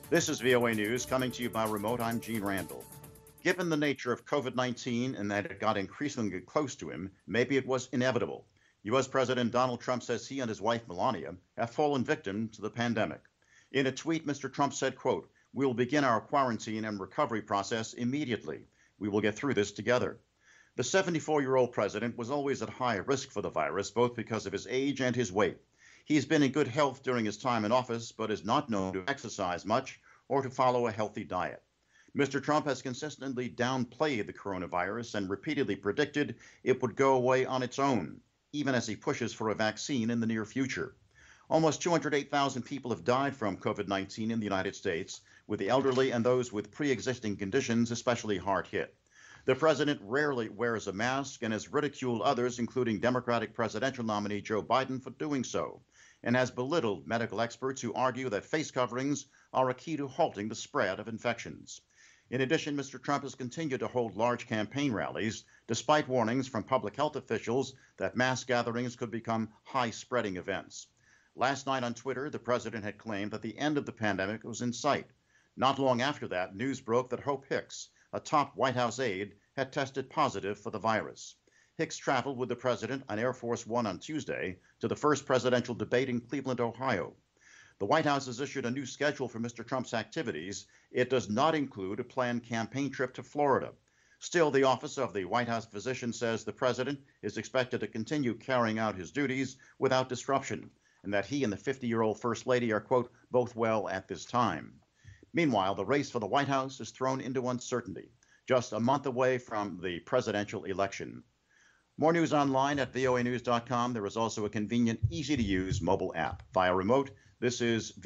This is VOA News coming to you by remote. I'm Gene Randall. Given the nature of COVID-19 and that it got increasingly close to him, maybe it was inevitable. U.S. President Donald Trump says he and his wife Melania have fallen victim to the pandemic. In a tweet, Mr. Trump said, quote, "We will begin our quarantine and recovery process immediately. We will get through this together." The 74-year-old president was always at high risk for the virus, both because of his age and his weight. He's been in good health during his time in office, but is not known to exercise much or to follow a healthy diet. Mr. Trump has consistently downplayed the coronavirus and repeatedly predicted it would go away on its own, even as he pushes for a vaccine in the near future. Almost 208,000 people have died from COVID-19 in the United States, with the elderly and those with pre-existing conditions especially hard hit. The president rarely wears a mask and has ridiculed others, including Democratic presidential nominee Joe Biden, for doing so, and has belittled medical experts who argue that face coverings are a key to halting the spread of infections. In addition, Mr. Trump has continued to hold large campaign rallies, despite warnings from public health officials that mass gatherings could become high-spreading events. Last night on Twitter, the president had claimed that the end of the pandemic was in sight. Not long after that, news broke that Hope Hicks, a top White House aide, had tested positive for the virus. Hicks traveled with the president on Air Force One on Tuesday to the first presidential debate in Cleveland, Ohio. The White House has issued a new schedule for Mr. Trump's activities. It does not include a planned campaign trip to Florida. Still, the office of the White House physician says the president is expected to continue carrying out his duties without disruption, and that he and the 50-year-old First Lady are, quote, both well at this time. Meanwhile, the race for the White House is thrown into uncertainty, just a month away from the presidential election. More news online at voanews.com. There is also a convenient, easy-to-use mobile app. Via remote, this is